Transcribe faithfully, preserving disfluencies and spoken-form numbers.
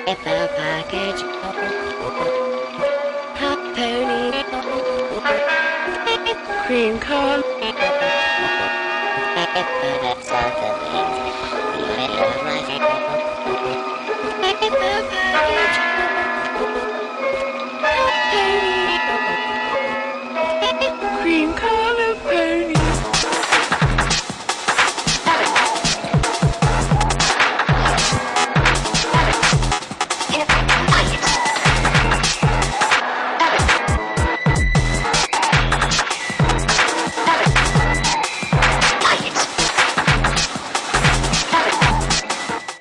The package. Hot pony. Cream cone. That's all the things. The package.